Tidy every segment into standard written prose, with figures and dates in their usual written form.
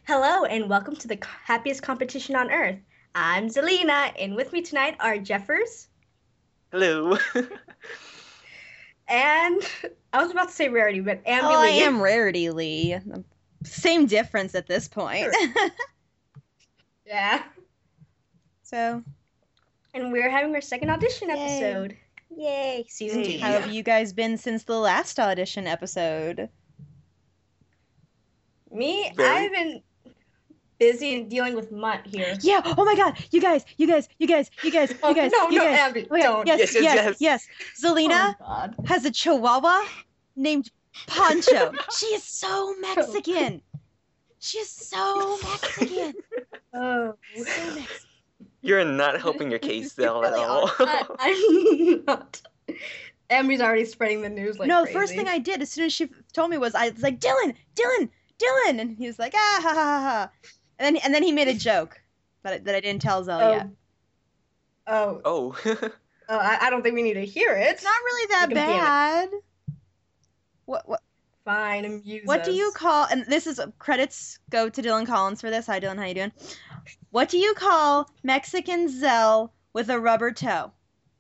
Hello and welcome to the happiest competition on earth. I'm Zelina, and with me tonight are Jeffers Hello. and I was about to say Rarity, but Oh, Amby I Lee. am Rarity Lee. Same difference at this point. Yeah. So, And we're having our second audition Yay. episode. Yay, season Yay. 2. how have you guys been since the last audition episode? Me, Very- I've been busy and dealing with Mutt here. Yeah. Oh my God. You guys. Oh, no, Amby, Oh my God. don't. Yes. Zelina Oh, God. has a chihuahua named Poncho. She is so Mexican. She is so Mexican. Oh. So Mexican. You're not helping your case, Zell, at really all. I'm not. Amby's already spreading the news like No, crazy. first thing I did as soon as she told me was I was like, Dylan, and he was like, ah ha ha ha ha, and then he made a joke that I didn't tell Zell yet. Oh, Oh. I don't think we need to hear it. It's not really that You can ban bad. What Fine, amuse what do you us. call? And this is credits go to Dylan Collins for this. Hi Dylan, how you doing? What do you call Mexican Zell with a rubber toe?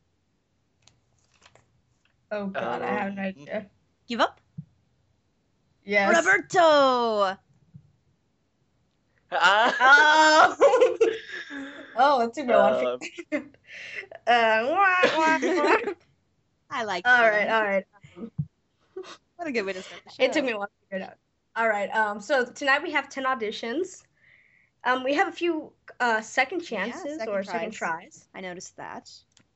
Oh God, I have no idea. Give up. Yes. Rubber toe. Ah. Oh. Oh, that took me a while. Uh, Wah. I like. All Dylan. right. What a good way to start the show. It took me a while to figure it out. All right. So tonight we have 10 auditions. We have a few second chances second or second tries. tries. I noticed that.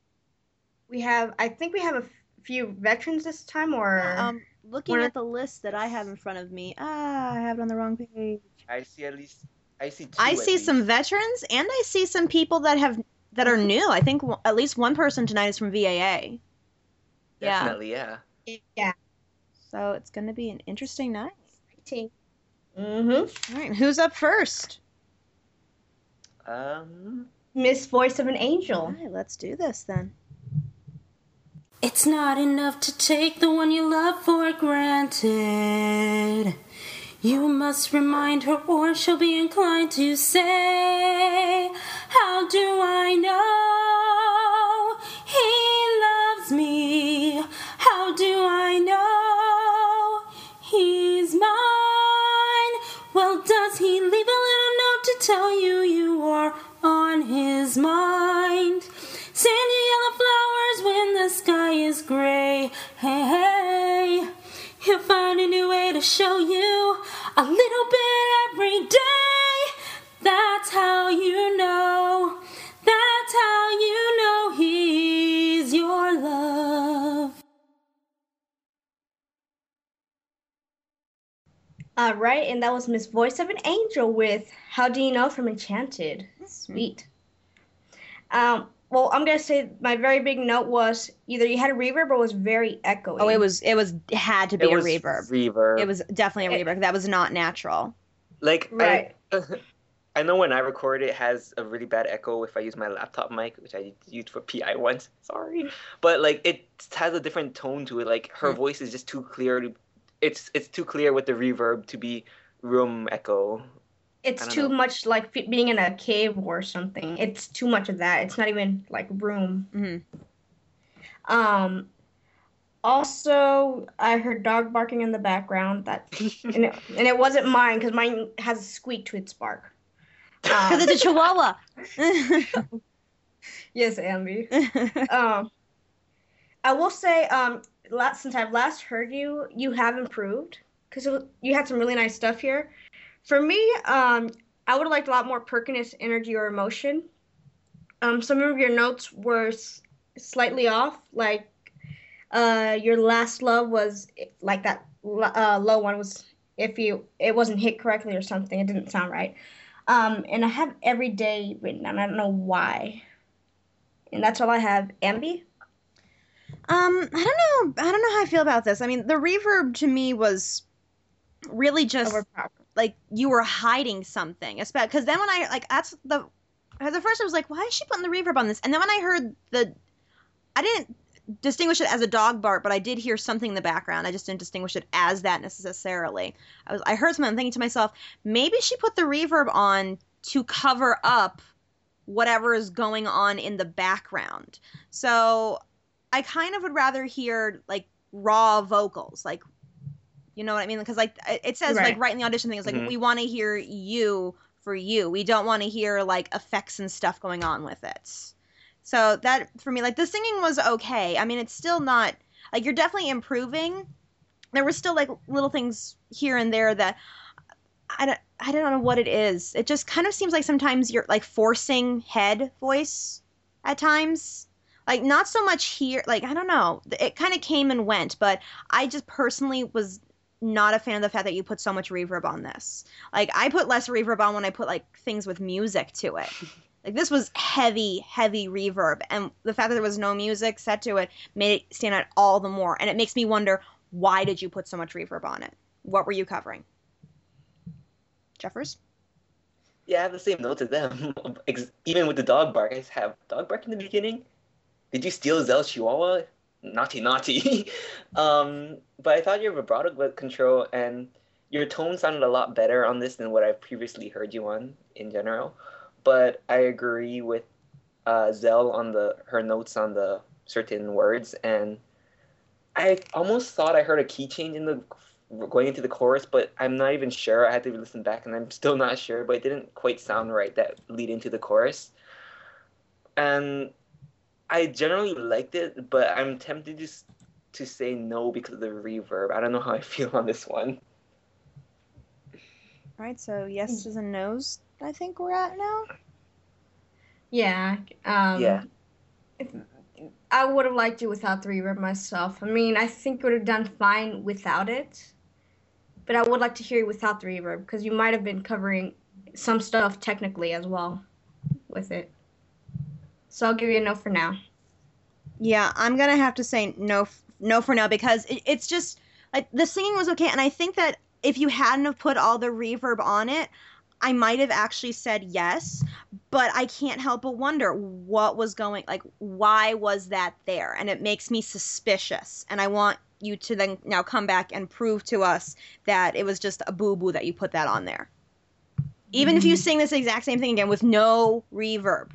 I think we have a few veterans this time, or Looking One of- at the list that I have in front of me, I have it on the wrong page. I see two I at see least. some veterans, and I see some people that are new. I think at least one person tonight is from VAA. Yeah. Definitely, yeah. yeah. So it's going to be an interesting night. Mm-hmm. All right, who's up first? Miss Voice of an Angel. All right, let's do this then. It's not enough to take the one you love for granted. You must remind her, or she'll be inclined to say, how do I know he loves me? How do I know he's mine? Well, does he leave a little note to tell you you are on his mind? Send you yellow flowers when the sky is gray. Hey, he'll find a new way to show you a little bit every day. That's how you know. That's how you know he's your love. All right, and that was Miss Voice of an Angel with "How Do You Know" from Enchanted. Sweet. Well, I'm gonna say my very big note was either you had a reverb or was very echoey. Oh, it had to be It a was reverb. reverb. It was definitely a reverb. That was not natural. Like, Right. I know when I record it has a really bad echo if I use my laptop mic, which I used for PI once. Sorry. But like it has a different tone to it. Like her voice is just too clear it's too clear with the reverb to be room echo. It's I don't too know. much like being in a cave or something. It's too much of that. It's not even like room. Mhm. Also, I heard dog barking in the background. And it wasn't mine because mine has a squeak to its bark. Because it's a chihuahua. Yes, Amby. I will say, since I've last heard you, you have improved because you had some really nice stuff here. For me, I would have liked a lot more perkiness, energy, or emotion. Some of your notes were slightly off, like your last love was like that low one was it wasn't hit correctly or something. It didn't sound right. And I have every day written down. I don't know why. And that's all I have. Amby? I don't know how I feel about this. I mean, the reverb to me was really just Overpowered. like you were hiding something. Because then when I like that's the at first I was like, why is she putting the reverb on this? And then when I heard I didn't distinguish it as a dog bark, but I did hear something in the background. I just didn't distinguish it as that necessarily. I heard something. I'm thinking to myself, maybe she put the reverb on to cover up whatever is going on in the background. So I kind of would rather hear like raw vocals, like, you know what I mean? Because like it says like right in the audition thing, it's like we want to hear you for you. We don't want to hear like effects and stuff going on with it. So that for me, like the singing was okay. I mean, it's still not like you're definitely improving. There were still like little things here and there that I don't know what it is. It just kind of seems like sometimes you're like forcing head voice at times. Like not so much here. Like I don't know. It kind of came and went, but I just personally was not a fan of the fact that you put so much reverb on this. Like I put less reverb on when I put like things with music to it. Like this was heavy reverb, and the fact that there was no music set to it made it stand out all the more. And it makes me wonder, why did you put so much reverb on it? What were you covering? Jeffers? Yeah, I have the same notes as them. Even with the dog bark, I have dog bark in the beginning. Did you steal Zell's Chihuahua? Naughty. But I thought your vibrato control and your tone sounded a lot better on this than what I've previously heard you on in general. But I agree with Zell on her notes on the certain words, and I almost thought I heard a key change in the going into the chorus, but I'm not even sure. I had to listen back, and I'm still not sure. But it didn't quite sound right that lead into the chorus, and I generally liked it, but I'm tempted to say no because of the reverb. I don't know how I feel on this one. All right, so yeses and nos, I think we're at now. Yeah. Yeah. I would have liked it without the reverb myself. I mean, I think it would have done fine without it, but I would like to hear it without the reverb because you might have been covering some stuff technically as well with it. So I'll give you a no for now. Yeah, I'm gonna have to say no for now because it's just like the singing was okay, and I think that if you hadn't have put all the reverb on it, I might have actually said yes, but I can't help but wonder what was going, like, why was that there? And it makes me suspicious, and I want you to then now come back and prove to us that it was just a boo-boo that you put that on there. Even if you sing this exact same thing again with no reverb.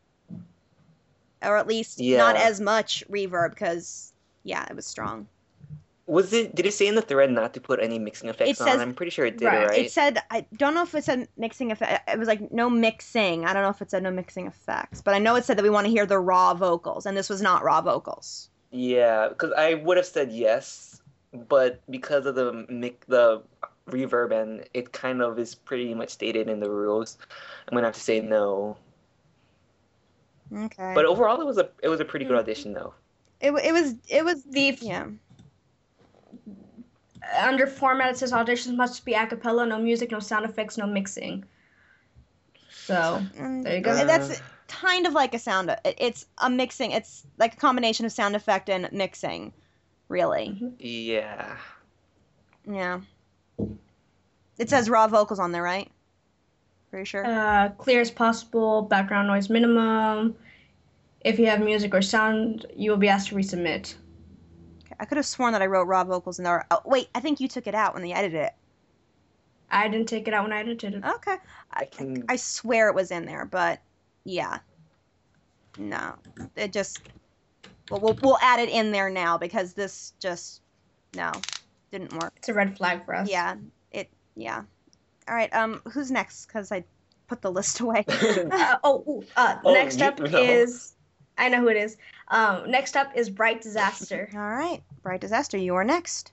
Or at least not as much reverb, because, yeah, it was strong. Did it say in the thread not to put any mixing effects on? I'm pretty sure it did, right? It said, I don't know if it said mixing effects. It was like no mixing. I don't know if it said no mixing effects. But I know it said that we want to hear the raw vocals, and this was not raw vocals. Yeah, because I would have said yes, but because of the reverb and it kind of is pretty much stated in the rules, I'm gonna have to say no. Okay. But overall, it was a pretty good audition, though. It was the yeah. Under format, it says auditions must be a cappella, no music, no sound effects, no mixing. So there you go. That's kind of like a sound. It's a mixing. It's like a combination of sound effect and mixing, really. Yeah. Yeah. It says raw vocals on there, right? Pretty sure. Clear as possible. Background noise minimum. If you have music or sound, you will be asked to resubmit. Okay. I could have sworn that I wrote raw vocals in there. Oh, wait, I think you took it out when you edited it. I didn't take it out when I edited it. Okay. I swear it was in there, but yeah. No. It just... Well, we'll add it in there now because this just... No. Didn't work. It's a red flag for us. Yeah. Yeah. All right. Who's next? Because I put the list away. Next up is... I know who it is. Next up is Bright Disaster. All right. Bright Disaster, you are next.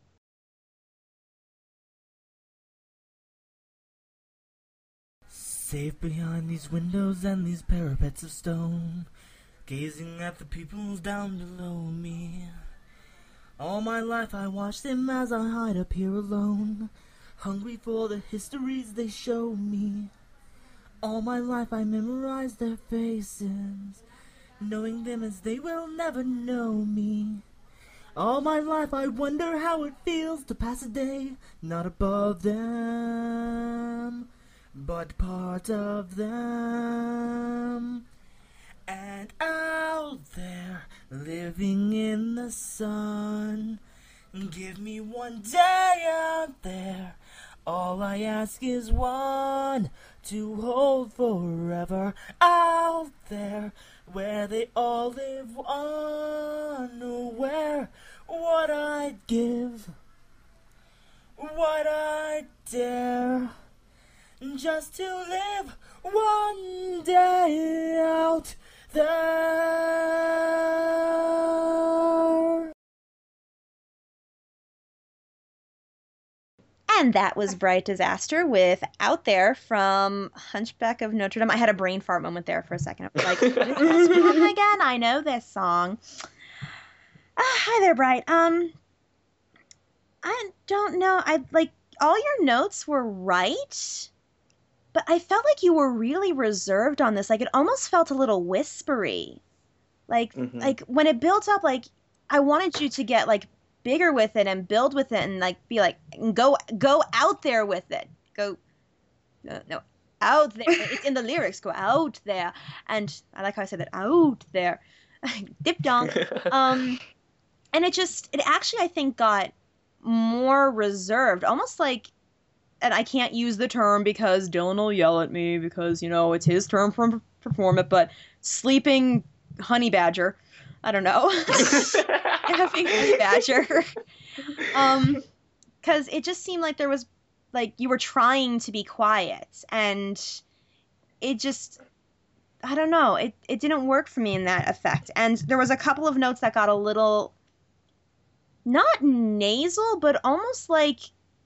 Safe behind these windows and these parapets of stone, gazing at the peoples down below me. All my life I watch them as I hide up here alone, hungry for the histories they show me. All my life I memorize their faces, knowing them as they will never know me. All my life I wonder how it feels to pass a day not above them, but part of them. And out there living in the sun. Give me one day out there. All I ask is one to hold forever out there, where they all live unaware. What I'd give, what I'd dare, just to live one day out there. And that was Bright Disaster with Out There from Hunchback of Notre Dame. I had a brain fart moment there for a second. I was like, what is that song again? I know this song. Hi there, Bright. I don't know. All your notes were right, but I felt like you were really reserved on this. Like, it almost felt a little whispery. Like when it built up, like, I wanted you to get, like, bigger with it and build with it and, like, be like, go out there with it. No, out there. It's in the lyrics. Go out there. And I like how I said that, out there. Dip dong. And it actually, I think, got more reserved, almost like, and I can't use the term because Dylan will yell at me because, it's his term for perform it, but sleeping honey badger. I don't know. Having honey badger. Because it just seemed like there was, like, you were trying to be quiet, and it just, I don't know, it didn't work for me in that effect. And there was a couple of notes that got a little, not nasal, but almost like,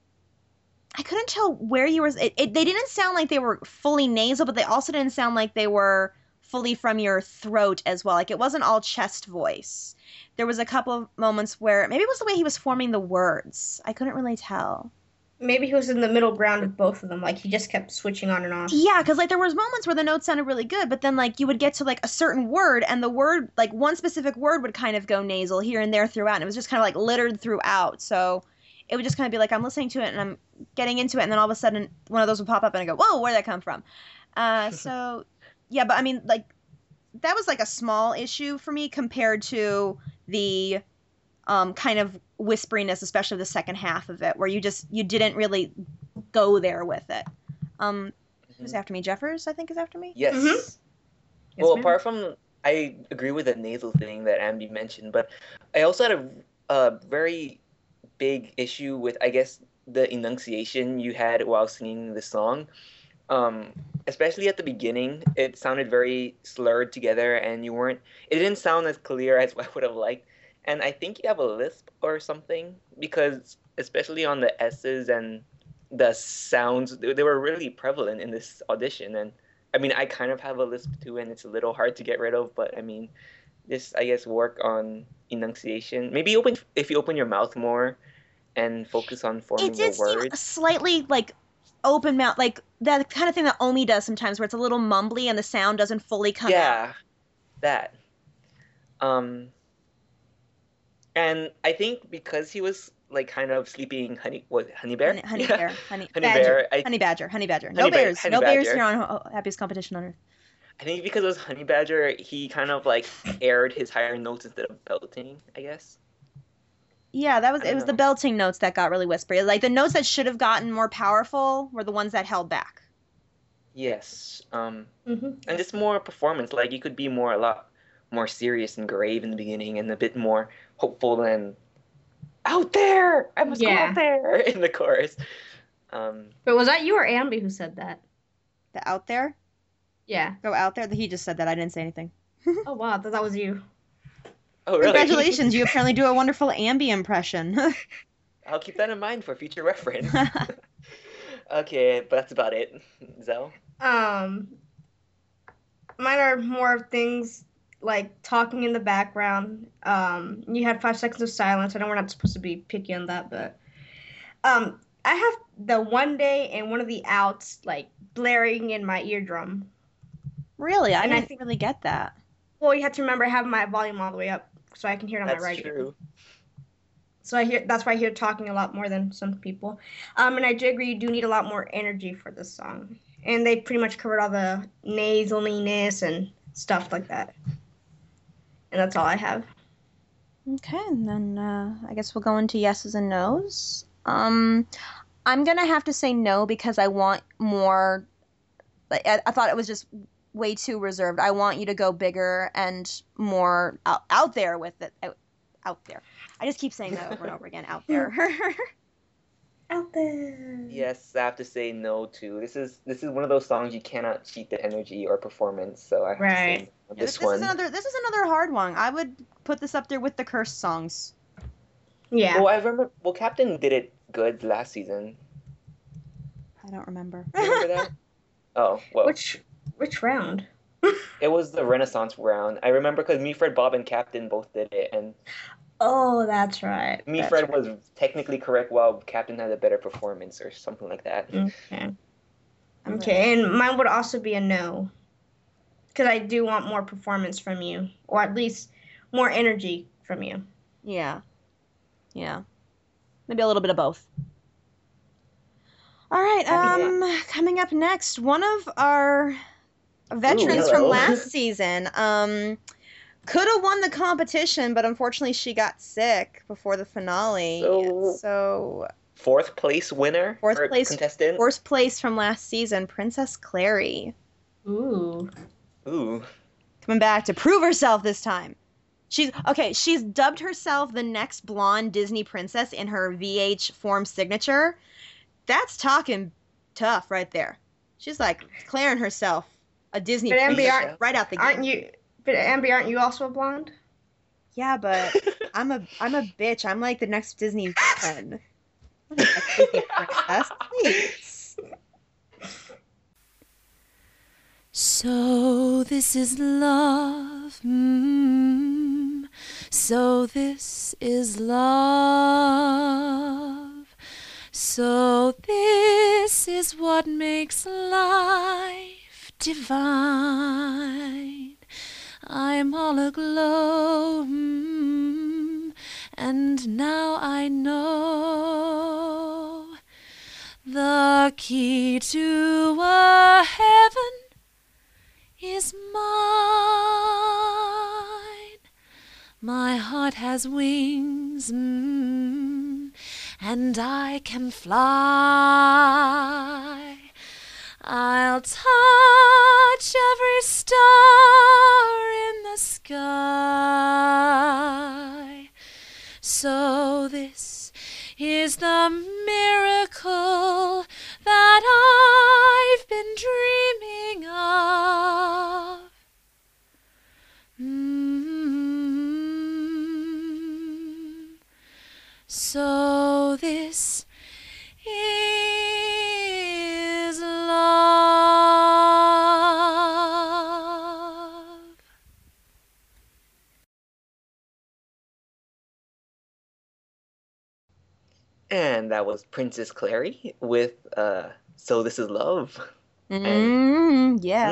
I couldn't tell where you were. They didn't sound like they were fully nasal, but they also didn't sound like they were fully from your throat as well. Like, it wasn't all chest voice. There was a couple of moments where maybe it was the way he was forming the words. I couldn't really tell. Maybe he was in the middle ground of both of them. Like, he just kept switching on and off. Yeah, because, like, there was moments where the notes sounded really good, but then, like, you would get to, like, a certain word, and the word, like, one specific word would kind of go nasal here and there throughout, and it was just kind of, like, littered throughout. So it would just kind of be like, I'm listening to it, and I'm getting into it, and then all of a sudden one of those would pop up, and I go, whoa, where'd that come from? So, yeah, but, I mean, like, that was, like, a small issue for me compared to the kind of whisperiness, especially the second half of it, where you didn't really go there with it. Who's after me? Jeffers, I think, is after me? Yes. Mm-hmm. Well, Yes, apart from, I agree with the nasal thing that Ambi mentioned, but I also had a very big issue with, I guess, the enunciation you had while singing the song. Especially at the beginning, it sounded very slurred together, and it didn't sound as clear as I would have liked. And I think you have a lisp or something, because especially on the S's and the sounds, they were really prevalent in this audition. And I mean, I kind of have a lisp too, and it's a little hard to get rid of, but I mean, just, I guess, work on enunciation. Maybe if you open your mouth more and focus on forming It did the words. seem slightly, like, open mouth, like that kind of thing that Omi does sometimes, where it's a little mumbly and the sound doesn't fully come out. Yeah, that. And I think because he was, like, kind of sleeping honey bear? Honey Yeah. bear. Honey Badger. bear. Honey badger. No Honey bears. honey No bears badger. here on Happiest Competition on Earth. I think because it was honey badger, he kind of, like, aired his higher notes instead of belting, I guess. Yeah, I it don't was the know. belting notes that got really whispery. Like, the notes that should have gotten more powerful were the ones that held back. Yes. Mm-hmm. And just more performance. Like, you could be a lot more serious and grave in the beginning, and a bit more hopeful than out there. I must go Yeah. out there in the chorus. But was that you or Ambi who said that? The out there? Yeah. Go out there? He just said that. I didn't say anything. Oh, wow. I thought that was you. Oh, really? Congratulations, you apparently do a wonderful Ambi impression. I'll keep that in mind for future reference. Okay, but that's about it. Zell? Mine are more of things like talking in the background. You had 5 seconds of silence. I know we're not supposed to be picky on that, but I have the one day and one of the outs like blaring in my eardrum. Really? I And I didn't think- really get that. Well, you have to remember I have my volume all the way up so I can hear it on That's my right ear. true. So that's why I hear talking a lot more than some people. And I do agree you do need a lot more energy for this song. And they pretty much covered all the nasaliness and stuff like that. And that's all I have. Okay, and then I guess we'll go into yeses and nos. I'm gonna have to say no because I want more. I thought it was just way too reserved. I want you to go bigger and more out there with it. Out there. I just keep saying that over and over again. Out there. Out there. Yes, I have to say no too. This is one of those songs you cannot cheat the energy or performance, so I have to say no on this one. This is another hard one. I would put this up there with the cursed songs. Yeah. Well, I remember. Well, Captain did it good last season. I don't remember. Remember that? Oh, well. Which round? It was the Renaissance round. I remember because Me, Fred, Bob, and Captain both did it, and Oh, that's right. Fred was technically correct while Captain had a better performance or something like that. Okay. Okay, and mine would also be a no. Because I do want more performance from you, or at least more energy from you. Yeah. Yeah. Maybe a little bit of both. All right, coming up next, one of our veterans from last season, could have won the competition, but unfortunately she got sick before the finale. So fourth place winner? Fourth place contestant? Fourth place from last season, Princess Clary. Ooh. Coming back to prove herself this time. She's dubbed herself the next blonde Disney princess in her VH form signature. That's talking tough right there. She's like declaring herself a Disney princess right out the gate. Ambi, aren't you also a blonde? Yeah, but I'm a bitch. I'm like the next Disney friend. I'm not a Disney princess, please. So this is love. So this is love. So this is what makes life divine. I'm all aglow, and now I know the key to a heaven is mine. My heart has wings, and I can fly. I'll touch every star in the sky. So this is the miracle that I've been dreaming of. So this is love. And that was Princess Clary with So This Is Love. Yeah.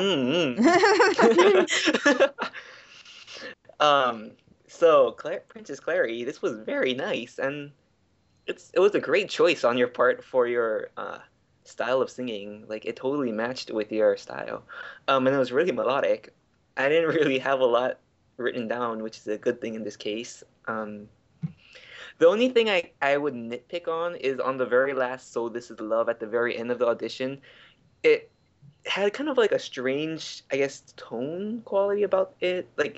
So Princess Clary, this was very nice, and it was a great choice on your part for your style of singing. Like, it totally matched with your style, and it was really melodic. I didn't really have a lot written down, which is a good thing in this case. The only thing I would nitpick on is on the very last So This Is Love at the very end of the audition. It had kind of like a strange, I guess, tone quality about it. Like,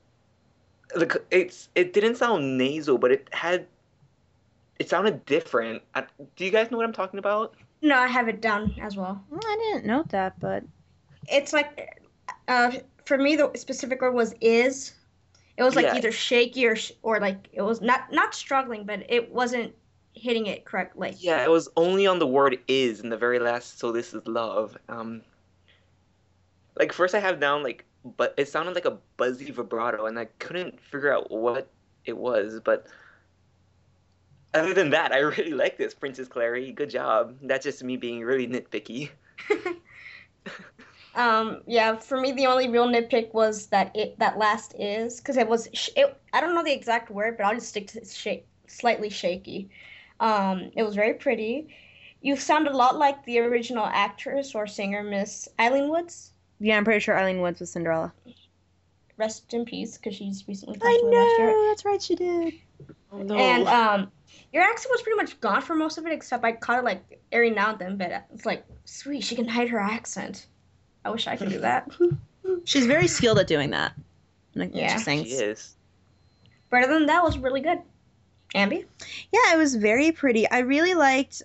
it didn't sound nasal, but it sounded different. Do you guys know what I'm talking about? No, I have it down as well. I didn't note that, but it's like, for me, the specific word was is. It was like either shaky or like it was not struggling, but it wasn't hitting it correctly. Yeah, it was only on the word is in the very last. So This Is Love. Like first I have down like, but it sounded like a buzzy vibrato, and I couldn't figure out what it was. But other than that, I really like this, Princess Clary. Good job. That's just me being really nitpicky. Yeah, for me the only real nitpick was that last is, because it was I don't know the exact word, but I'll just stick to slightly shaky. It was very pretty. You sound a lot like the original actress or singer, Miss Eileen Woods. yeah, I'm pretty sure Eileen Woods was Cinderella. rest in peace, because she's recently I passed away last year. know, that's right, she did. Oh no. And your accent was pretty much gone for most of it, except I caught it like every now and then. But it's like, sweet, she can hide her accent. I wish I could do that. She's very skilled at doing that. Like, Yeah. interesting. She is. But other than that, was really good. Ambi? Yeah, it was very pretty. I really liked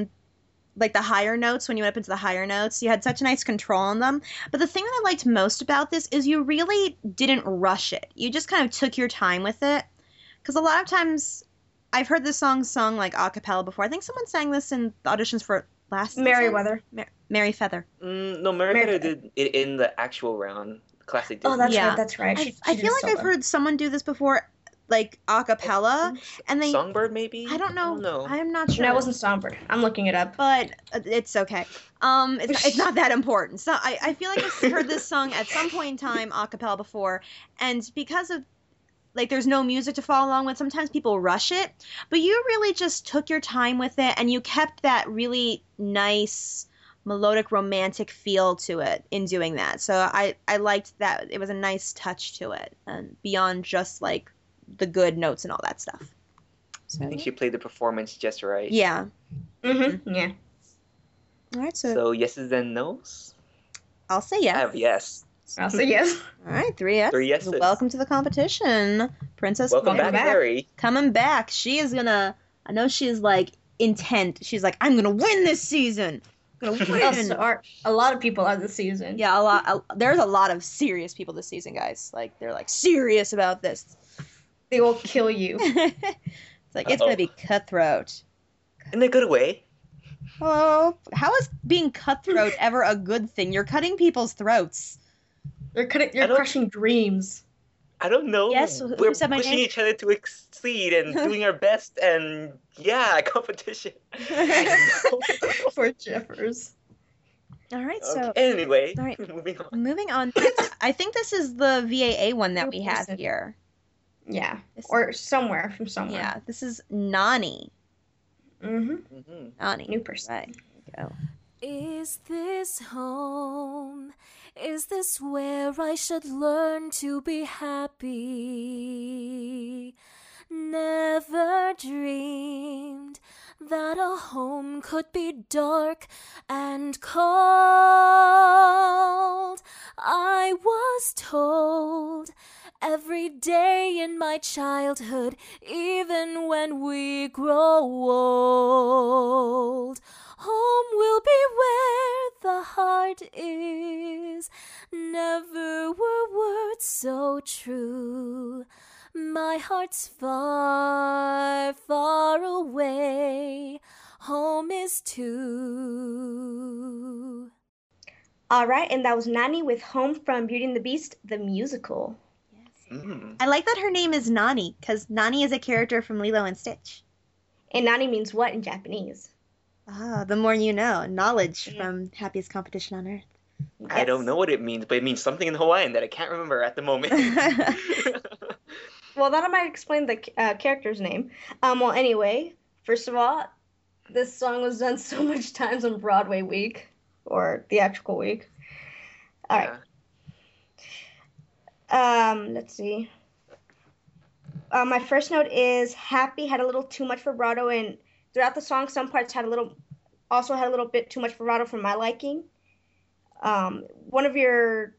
like the higher notes. When you went up into the higher notes, you had such nice control on them. But the thing that I liked most about this is you really didn't rush it. You just kind of took your time with it. Because a lot of times I've heard this song sung like a cappella before. I think someone sang this in the auditions for last season. Merryweather. Mary Feather. No, Merriweather did it in the actual round. Classic Disney. Oh, that's Yeah. right. That's right. I feel like I've heard someone do this before, like a cappella, and they. Songbird, maybe? I don't know. No. I am not sure. No, it wasn't Songbird. I'm looking it up. But it's okay. It's not that important. So I feel like I've heard this song at some point in time a cappella before, and because of like there's no music to follow along with, sometimes people rush it, but you really just took your time with it, and you kept that really nice melodic romantic feel to it in doing that. So I liked that. It was a nice touch to it, and beyond just like the good notes and all that stuff. So I think she played the performance just right. yeah. Mm-hmm. Yeah. All right, so So yeses and nos? I'll say yes. I have yes. I'll say yes. All right, 3 yes. 3 yeses. Welcome to the competition, Princess. Welcome Welcome back, back. Harry. Coming back. She is gonna. I know she's like intent. She's like, I'm gonna win this season. I'm gonna win. Also, a lot of people are this season. Yeah, there's a lot of serious people this season, guys. Like they're like serious about this. They will kill you. It's like it's gonna be cutthroat. In a good way. Oh, how is being cutthroat ever a good thing? You're cutting people's throats. You're I don't- crushing dreams. I don't know. Yes, who We're said my pushing name? each other to exceed and doing our best, and yeah, competition. For Jeffers. All right, so Okay, anyway, all right. moving on. moving on. I think this is the VAA one that we have here. Yeah. This- Or somewhere from somewhere. Yeah, this is Nani. Mm-hmm. Mhm. Nani. New person. Right. There you go. Is this home? Is this where I should learn to be happy? Never dreamed that a home could be dark and cold. I was told every day in my childhood, even when we grow old, home will be where the heart is. Never were words so true. My heart's far, far away. Home is too. All right, and that was Nani with Home from Beauty and the Beast, the musical. Mm. I like that her name is Nani, because Nani is a character from Lilo and Stitch. And Nani means what in Japanese? Ah, the more you know. Knowledge Yeah. from Happiest Competition on Earth. I don't know what it means, but it means something in Hawaiian that I can't remember at the moment. Well, that might explain the character's name. Well, anyway, first of all, this song was done so much times on Broadway week or theatrical week. All right. Let's see. My first note is Happy had a little too much vibrato, and throughout the song, some parts had a little bit too much vibrato for my liking. One of your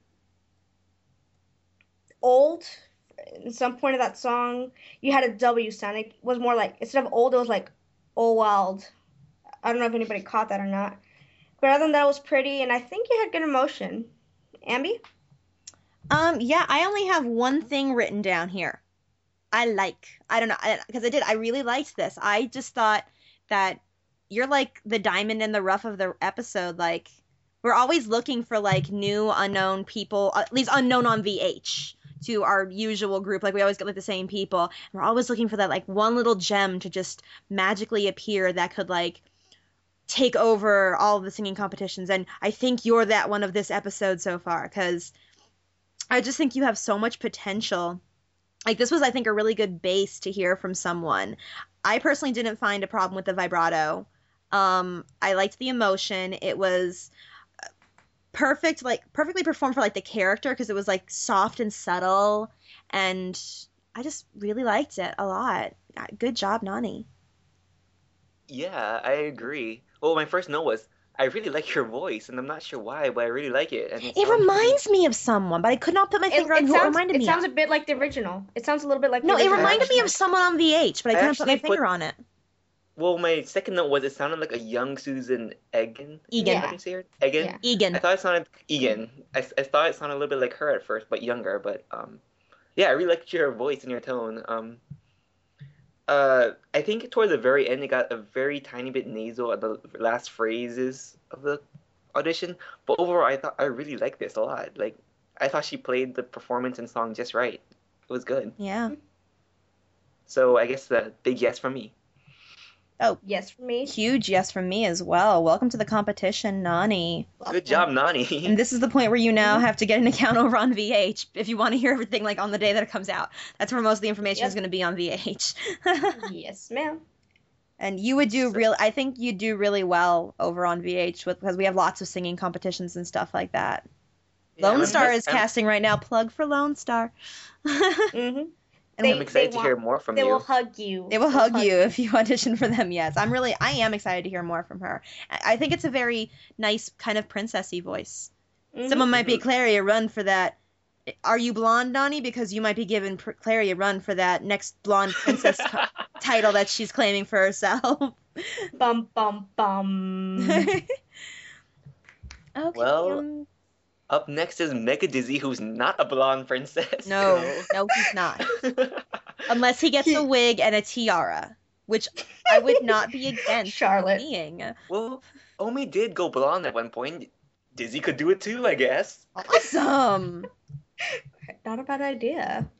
old, in some point of that song, you had a W sound. It was more like, instead of old, it was like, oh, wild. I don't know if anybody caught that or not. But other than that, it was pretty, and I think you had good emotion. Ambi? Yeah, I only have one thing written down here. I don't know, because I really liked this. I just thought that you're like the diamond in the rough of the episode. Like, we're always looking for like new unknown people, at least unknown on VH, to our usual group. Like, we always get like the same people. And we're always looking for that like one little gem to just magically appear that could like take over all of the singing competitions. And I think you're that one of this episode so far, because I just think you have so much potential. Like, this was, I think, a really good base to hear from someone. I personally didn't find a problem with the vibrato. I liked the emotion. It was perfectly performed for like the character because it was like soft and subtle, and I just really liked it a lot. Good job, Nani. Yeah, I agree. Well, my first note was I really like your voice, and I'm not sure why, but I really like it. And It sounds really- reminds me of someone, but I could not put my finger on who it reminded me It sounds of. a bit like the original. It sounds a little bit like No, the it original. reminded me of someone on VH, but I I couldn't put my actually finger put- on it. Well, my second note was it sounded like a young Susan Egan. Egan. How do you say her? Egan. Yeah. Egan. I thought it sounded Egan. I thought it sounded a little bit like her at first, but younger. But yeah, I really liked your voice and your tone. I think toward the very end, it got a very tiny bit nasal at the last phrases of the audition. But overall, I really liked this a lot. Like, I thought she played the performance and song just right. It was good. Yeah. So I guess the big yes from me. Yes, for me. Huge yes from me as well. Welcome to the competition, Nani. Good job, And Nani. this is the point where you now have to get an account over on VH if you want to hear everything like on the day that it comes out. That's where most of the information is Yep. going to be on VH. Yes, ma'am. And you would do I think you do really well over on VH because we have lots of singing competitions and stuff like that. Yeah, Lone I'm Star excited- is casting right now. Plug for Lone Star. Mm-hmm. I'm excited to hear more from They you. will hug you. They will hug you if you audition for them. Yes, I am excited to hear more from her. I think it's a very nice kind of princessy voice. Mhm. Someone might be Clary a run for that. Are you blonde, Donnie? Because you might be giving Clary a run for that next blonde princess title that she's claiming for herself. Bum bum bum. Okay. Well, Up next is Mega Dizzy, who's not a blonde princess. no, he's not. Unless he gets a wig and a tiara, which I would not be against Charlotte. seeing. Well, Omi did go blonde at one point. Dizzy could do it too, I guess. Awesome. Not a bad idea.